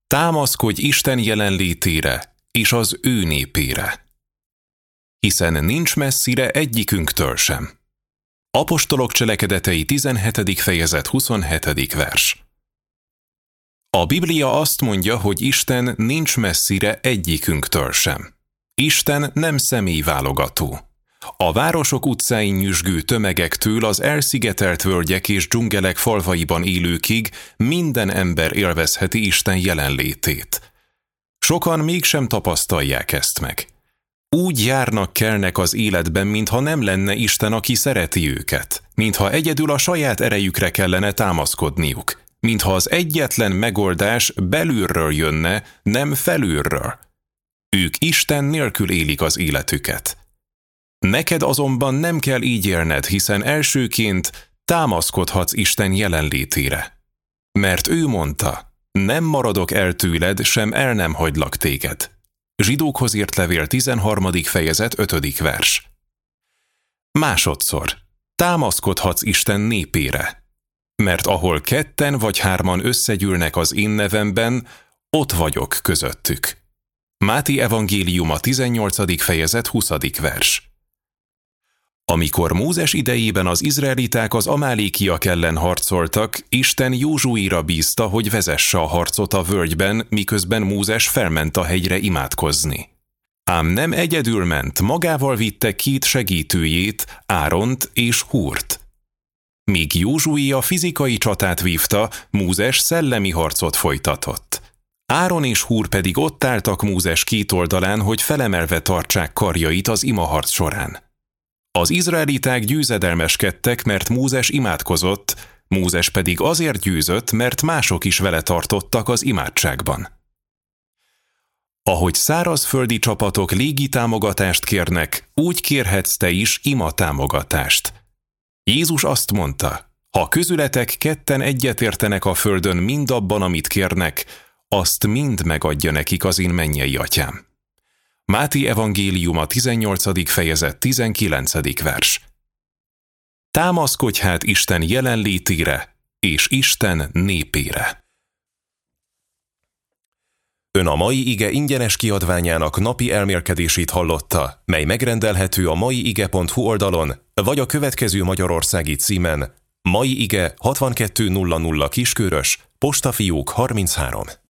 Támaszkodj Isten jelenlétére és az ő népére, hiszen nincs messzire egyikünktől sem. Apostolok cselekedetei 17. fejezet 27. vers. A Biblia azt mondja, hogy Isten nincs messzire egyikünktől sem. Isten nem személyválogató. A városok utcáin nyüzsgő tömegektől az elszigetelt völgyek és dzsungelek falvaiban élőkig minden ember élvezheti Isten jelenlétét. Sokan mégsem tapasztalják ezt meg. Úgy járnak, kelnek az életben, mintha nem lenne Isten, aki szereti őket, mintha egyedül a saját erejükre kellene támaszkodniuk, mintha az egyetlen megoldás belülről jönne, nem felülről. Ők Isten nélkül élik az életüket. Neked azonban nem kell így élned, hiszen elsőként támaszkodhatsz Isten jelenlétére. Mert ő mondta, nem maradok el tőled, sem el nem hagylak téged. Zsidókhoz írt levél 13. fejezet 5. vers. Másodszor, támaszkodhatsz Isten népére, mert ahol 2 vagy 3 összegyűlnek az én nevemben, ott vagyok közöttük. Máté evangéliuma 18. fejezet 20. vers. Amikor Mózes idejében az izraeliták az amálékiak ellen harcoltak, Isten Józsuéra bízta, hogy vezesse a harcot a völgyben, miközben Mózes felment a hegyre imádkozni. Ám nem egyedül ment, magával vitte 2 segítőjét, Áront és Húrt. Míg Józsué a fizikai csatát vívta, Mózes szellemi harcot folytatott. Áron és Húr pedig ott álltak Mózes 2 oldalán, hogy felemelve tartsák karjait az imaharc során. Az izraeliták győzedelmeskedtek, mert Mózes imádkozott, Mózes pedig azért győzött, mert mások is vele tartottak az imádságban. Ahogy szárazföldi csapatok légi támogatást kérnek, úgy kérhetsz te is ima támogatást. Jézus azt mondta, ha közületek 2 egyetértenek a földön mindabban, amit kérnek, azt mind megadja nekik az én mennyei atyám. Máté evangéliuma 18. fejezet 19. vers. Támaszkodj hát Isten jelenlétére és Isten népére. Ön a mai ige ingyenes kiadványának napi elmélkedését hallotta, mely megrendelhető a maiige.hu oldalon, vagy a következő magyarországi címen: Mai ige 6200 Kiskörös, postafiók 33.